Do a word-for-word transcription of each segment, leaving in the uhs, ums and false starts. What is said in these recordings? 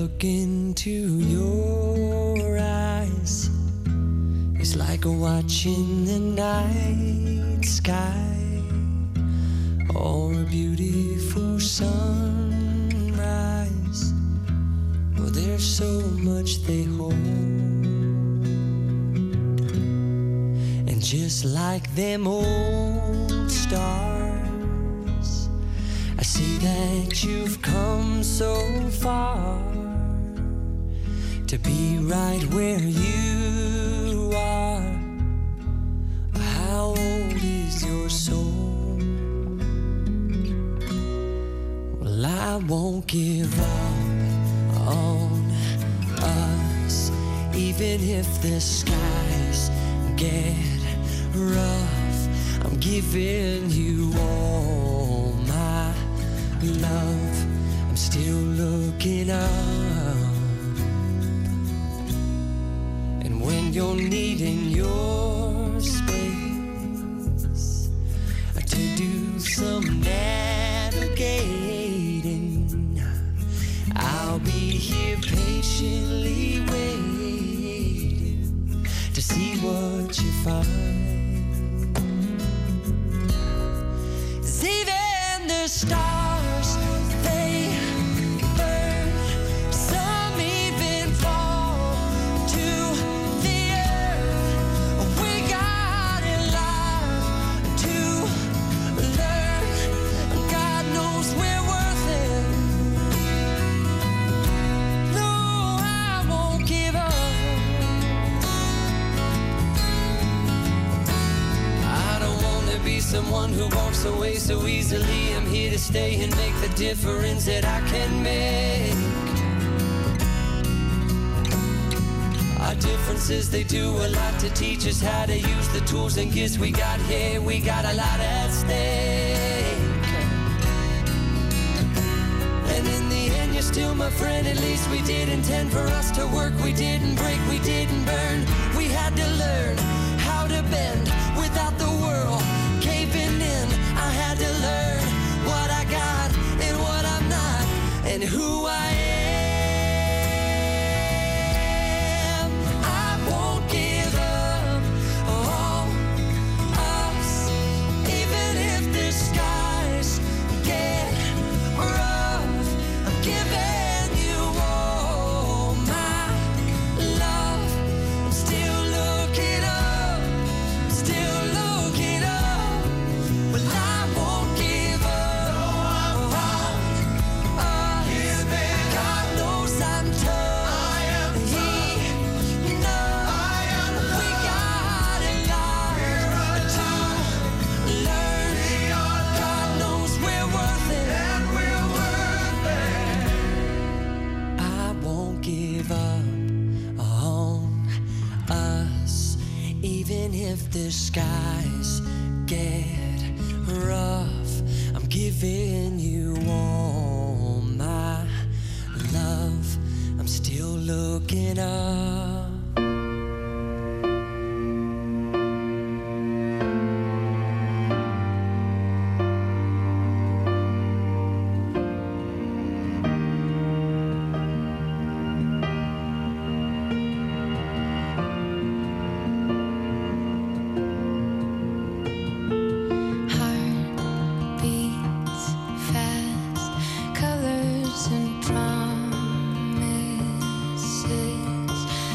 look into your eyes, it's like watching the night sky or a beautiful sunrise. Well, there's so much they hold, and just like them old stars, I see that you've come so far to be right where you are. How old is your soul? Well, I won't give up on us, even if the skies get rough. I'm giving you all my love. I'm still looking up, and when you're needing your space to do some navigating, I'll be here patiently waiting to see what you find. 'Cause even the stars, they burn, some even fall to the earth. We got in line to learn. God knows we're worth it. No, I won't give up. I don't want to be someone who walks away so easily. I'm here to stay and make the difference that I can make. Our differences, they do a lot to teach us how to use the tools and gifts we got here. We got a lot at stake, and in the end you're still my friend. At least we did intend for us to work. We didn't break, we didn't burn. We had to learn how to bend without the world caving in. I had to learn what I got and what I'm not, and who I am. I won't give up on us, even if the skies get rough. I'm giving you all my love. I'm still looking up, still looking up. Well, I won't give up on us. God knows I'm tough. He knows we got a lot to learn. God knows we're worth it. I won't give up on us, even if the skies get rough. I'm giving you all my love. I'm still looking up. Heart beats fast, colors and promises.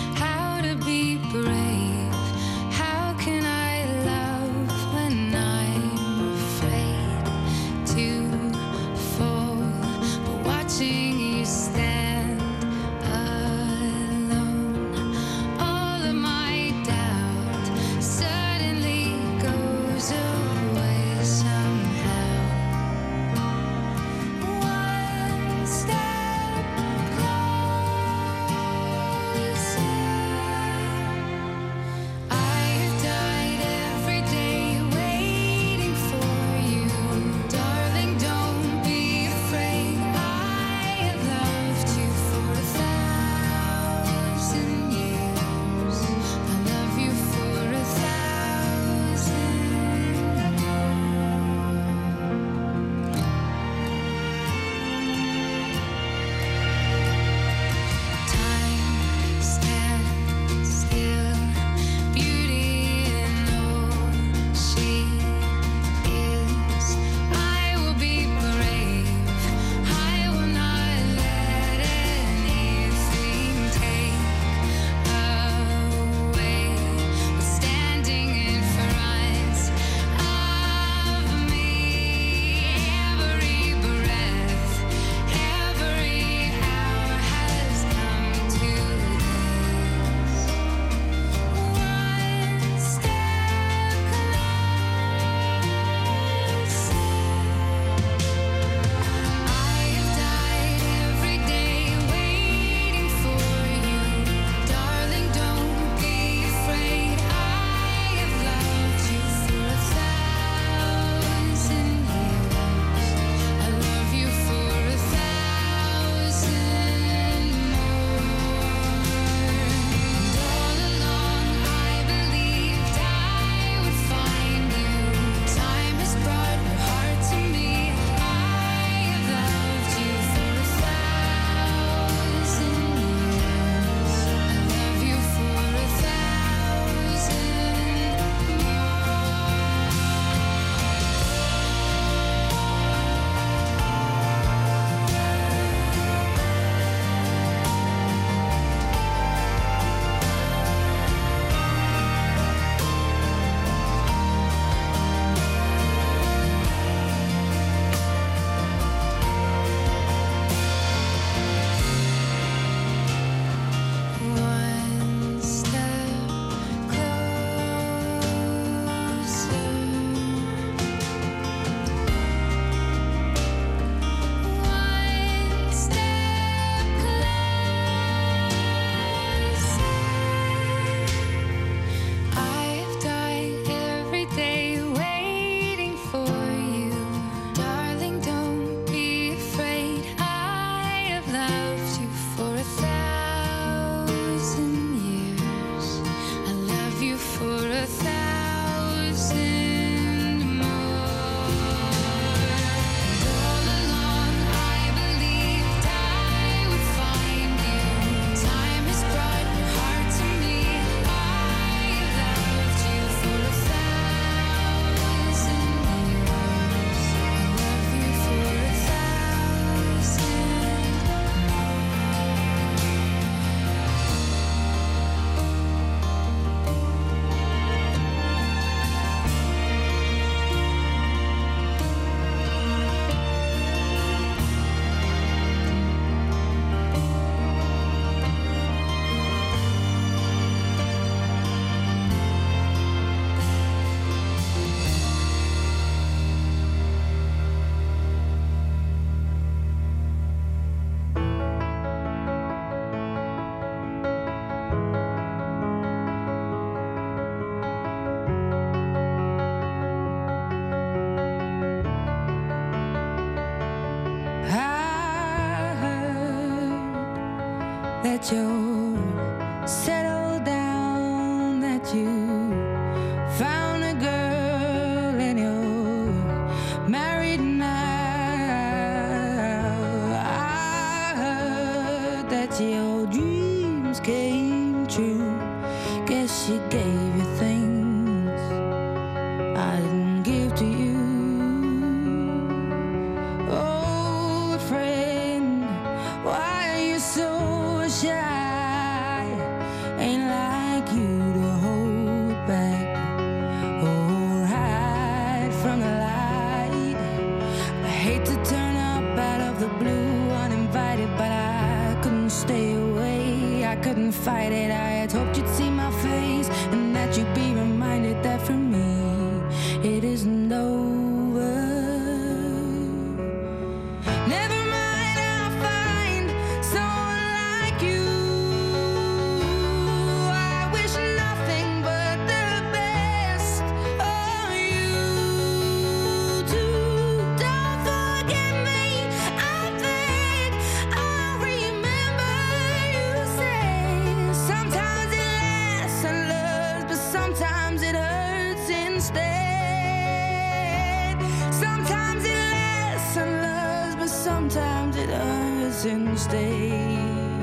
that you're settled down, that you found a girl and you're married now. I heard that your dreams came true. Guess she gave you things I didn't give to you. Old friend, why are you so shy? Ain't like you to hold back or hide from the light. I hate to turn up out of the blue uninvited, but I couldn't stay away. I couldn't fight it. I had hoped you'd see my face and that you'd be reminded that for me it isn't over. Never mind, I'll find someone like you. I wish nothing but the best for you too. Don't forget me, I think I remember you say sometimes it lasts and loves, but sometimes it hurts instead. Sometimes it lasts and loves, but sometimes it hurts instead.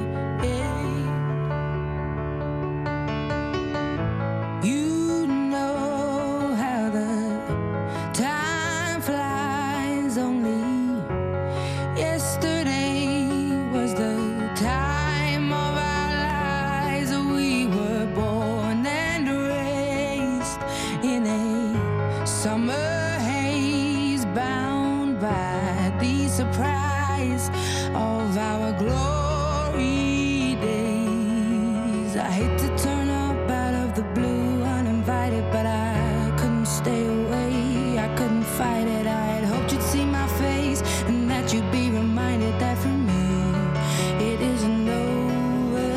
You know how the time flies. Only yesterday was the time of our lives. We were born and raised in a summer haze, bound by the surprise of our glory days. I hate to turn up out of the blue uninvited, but I couldn't stay away. I couldn't fight it. I had hoped you'd see my face and that you'd be reminded that for me it isn't over.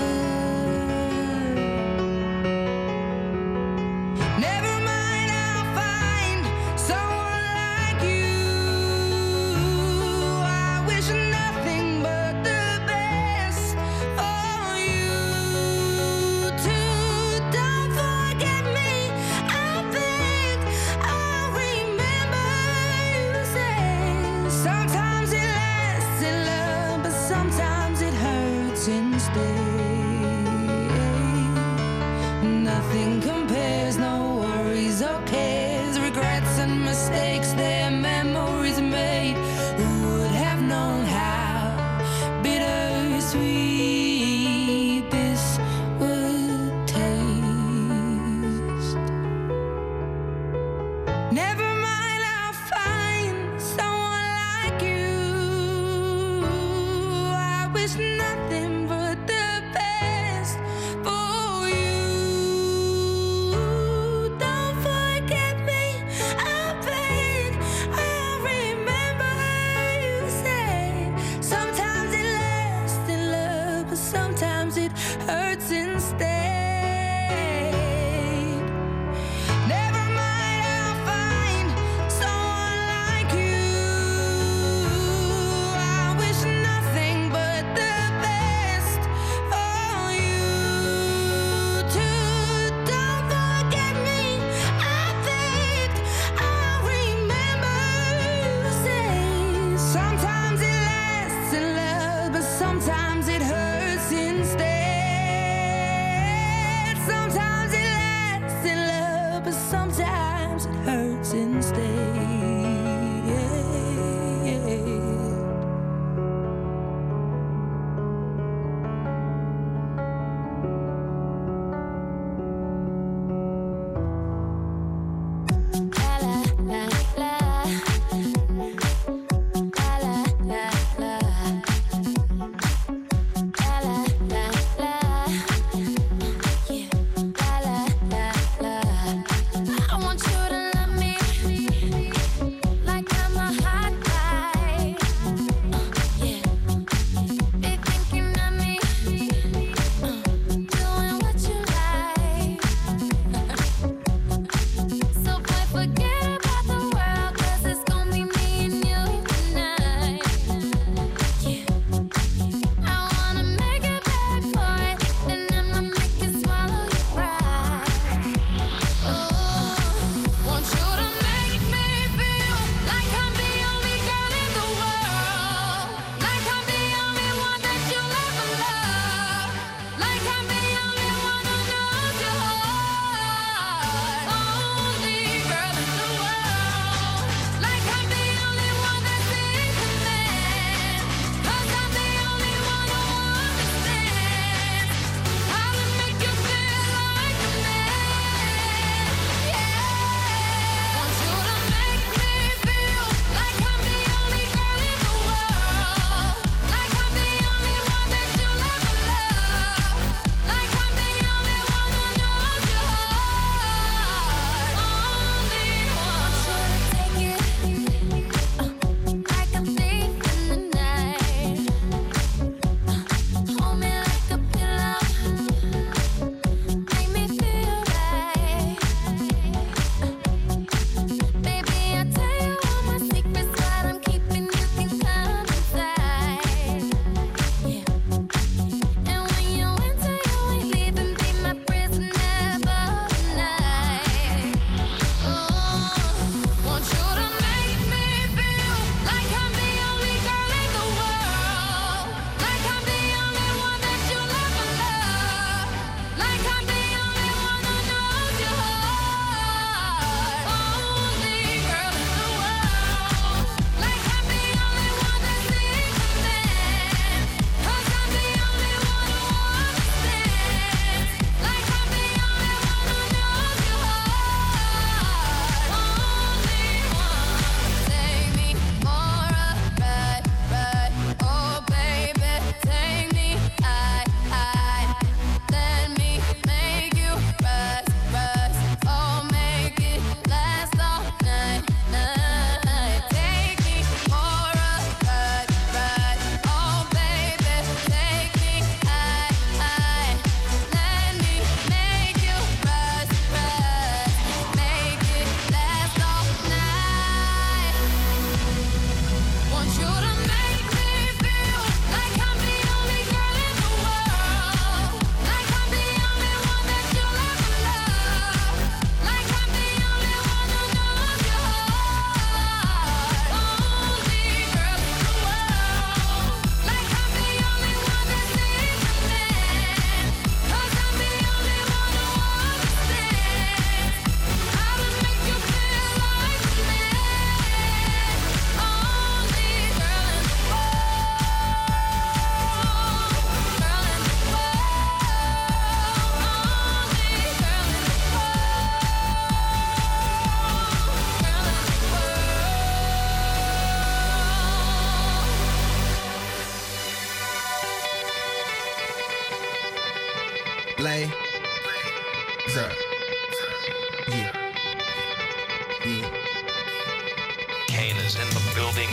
Never mind, I'll find someone like you. I wish nothing but the best for you too. Don't forget me, I think I remember you say sometimes it lasts in love, but sometimes it hurts instead. Nothing compares, no worries or cares, regrets and mistakes, their memories made. Who would have known how bittersweet this would taste? Never mind, I'll find someone like you. I wish nothing but the best for you. Don't forget me, I think I remember you say sometimes it lasts in love, but sometimes it hurts instead. Never mind, I'll find someone like you. I wish nothing but the best for you too. Don't forget me, I think I remember you say sometimes it lasts in love, but sometimes it hurts instead. Lay. What's up? Yeah. Yeah. Kane is in the building.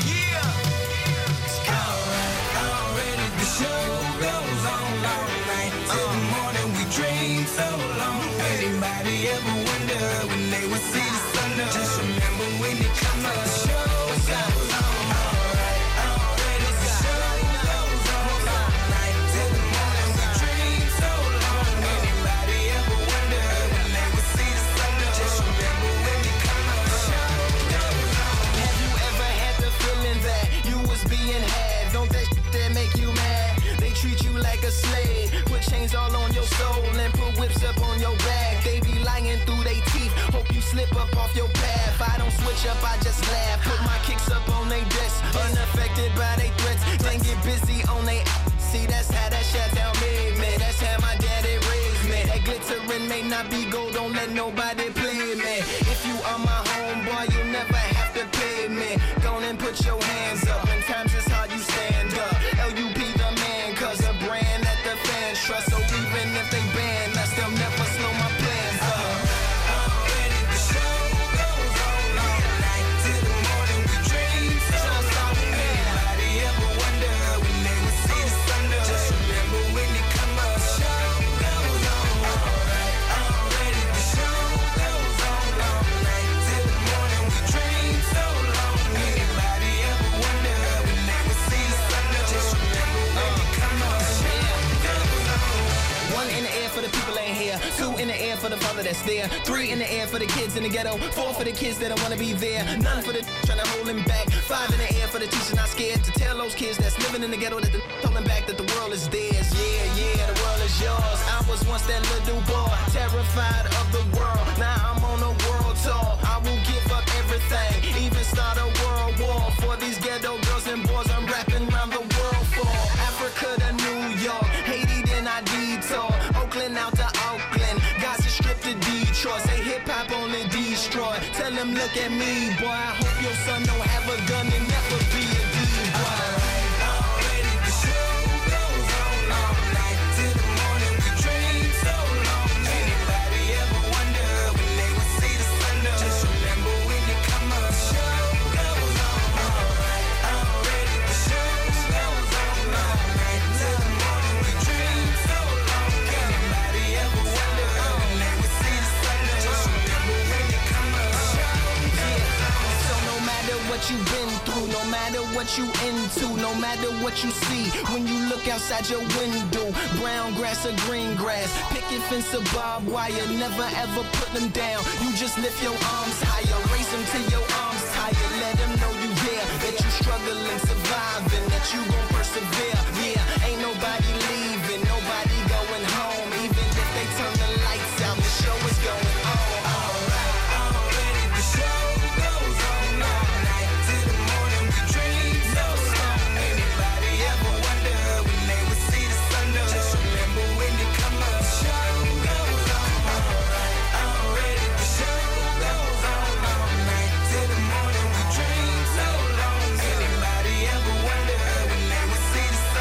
Yeah! Alright, already the show goes on all night. Till the morning we dream so long. Anybody ever wonder when they would see the sun up? Just remember when it comes up, the show goes on. Alright, already the show goes on all night. Till the morning we dream so long. Anybody ever wonder when they would see the sun up? Just remember when it comes up, the show goes on. Have you ever had the feeling that you was being had? Don't that shit that make you mad? They treat you like a slave, put chains all on your soul and put whips up on your back. They be lying through they teeth, hope you slip up off your path. I don't switch up, I just laugh, put my kicks up on they desk, unaffected by they threats. Then get busy on they see, that's how that shit down made me. That's how my daddy raised me. That glittering may not be gold, don't let nobody play me. If you are my homeboy, you'll never have to pay me. Go on and put your hands up, when times is hard you stand up. L U P the man, cause a brand that the fans trust. So even if they ban us, they'll never slow my plans up. Already the show goes on all night. Till the morning we dream so long. Anybody ever wonder when they would see the sun up? Just remember when it come up, the show goes on. Alright, already the show goes on all night. Till the morning we dream so long. Anybody ever wonder when they would see the sun up? Just remember when it come up, the show goes on. One in the air for the people ain't here. Two in the air for the father that's there. Three in the air for the kids in the ghetto. Four for the kids that don't wanna be there. None for the trying to hold him back. Five in the air for the teachers not scared to tell those kids that's living in the ghetto that the holding back that the world is theirs. Yeah, yeah, the world is yours. I was once that little boy, terrified of the world. Now I'm on a world tour. I will give up everything, even start a world war for these ghetto girls and boys. I'm rapping around the world for Africa to New York, Haiti then I detour, Oakland out to Oakland, Gaza Strip to Detroit. Say hip hop only destroy. Tell them look at me, boy. I hope your son don't have a gun and never be a D-boy. Already the show goes on all night. Till the morning we dream so long. Anybody ever wonder when they would see the sun up? Just remember when it come up, the show goes on. Alright, already the show goes on all night. Till the morning we dream so long. Anybody ever wonder when they would see the sun up? Just remember when it come up, the show goes on. So no matter what you've been through, no matter what you into, no matter what you see, when you look outside your window, brown grass or green grass, picket fence or barbed wire, never ever put them down. You just lift your arms higher, raise them till your arms tired. Let them know you there, that you struggling, surviving, that you gon' persevere. Yeah, ain't nobody leaving, nobody going home. Even if they turn the lights out, the show is going on. Alright, already the show goes on all night. Till the morning we dream so long. Anybody ever wonder when they would see the sun up? Just remember when it come up, the show goes on. Alright, already the show goes on all night. Till the morning we dream so long. Anybody ever wonder when they would see the sun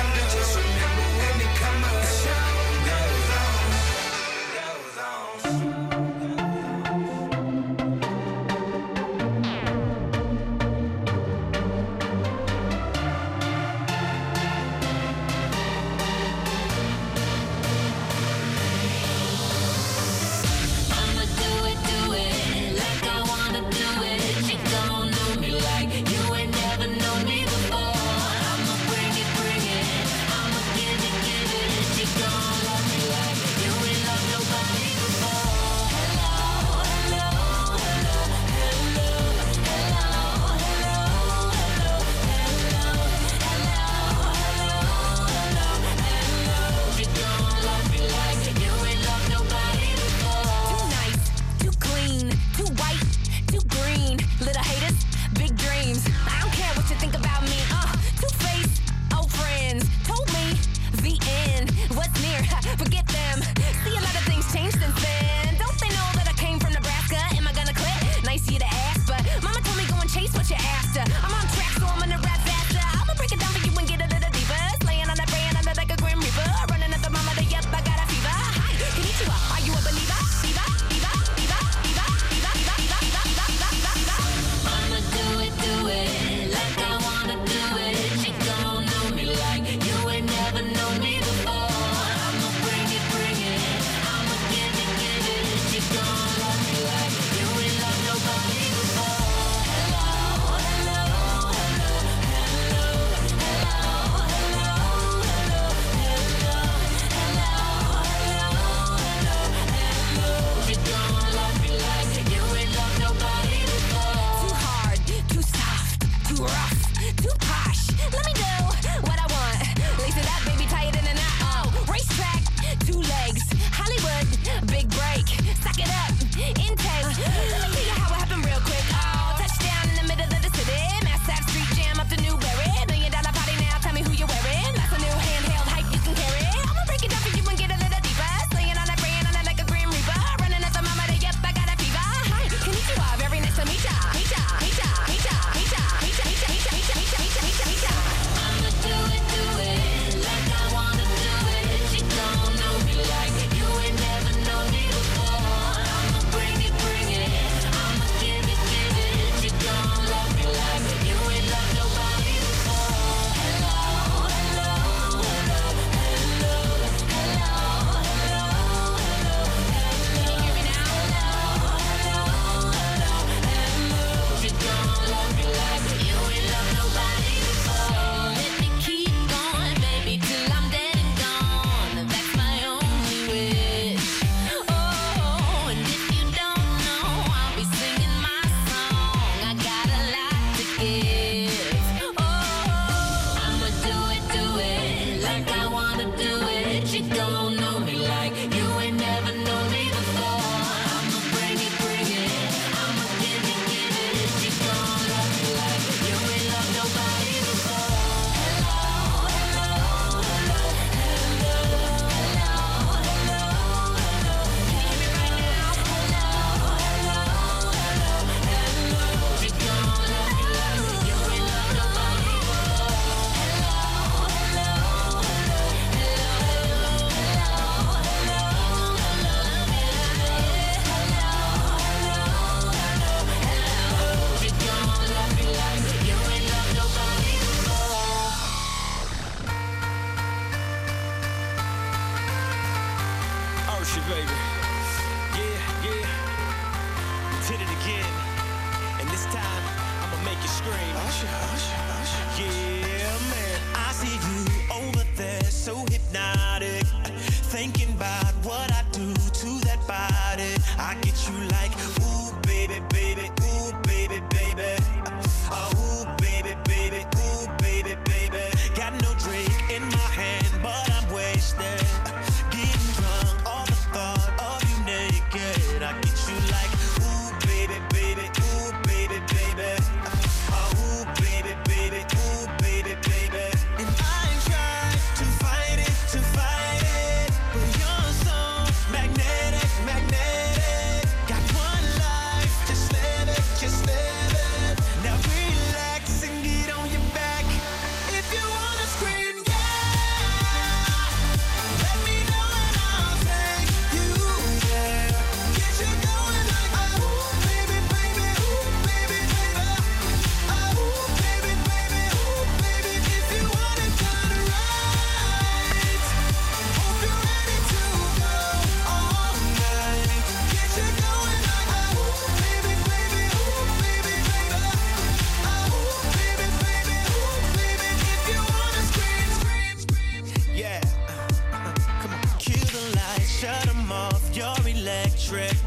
Usher, baby. Yeah, yeah. Did it again. And this time, I'ma make you scream. Usher, Usher, Usher. Yeah, man. I see you over there, so hypnotic. Thinking about what I do to that body. I get you like, ooh, baby, baby, ooh, baby, baby. Oh, ooh, baby, baby, ooh, baby, baby. Got no drink in my hand, but I'm wasted. Getting drunk, all the thought of you naked. I get you like, ooh, baby, baby, ooh, baby, baby. Oh, ooh, baby, baby, ooh, baby, baby. And I ain't tried to fight it, to fight it, but you're so magnetic, magnetic. Got one life, just live it, just live it. Now relax and get on your back. If you wanna scream, yeah, let me know and I'll take you there. Get you going like, oh, baby, baby, ooh, baby, baby. Oh, baby, baby, ooh, baby. If you want it done right, hope you're ready to go all night. Get you going like, oh, baby, baby, ooh, baby, baby. Oh, baby, baby, ooh, baby. If you wanna scream, scream, scream. Yeah. Come on. Kill the lights, shut them off, you're electric.